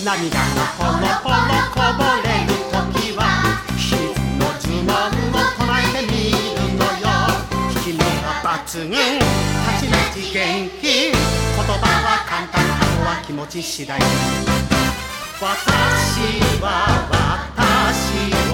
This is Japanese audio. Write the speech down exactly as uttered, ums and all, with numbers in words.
涙がポロポロこぼれる時は皮膚の呪文を唱えてみるのよ。引き目は抜群、たちまち元気、言葉は簡単、あとは気持ち次第。私は私は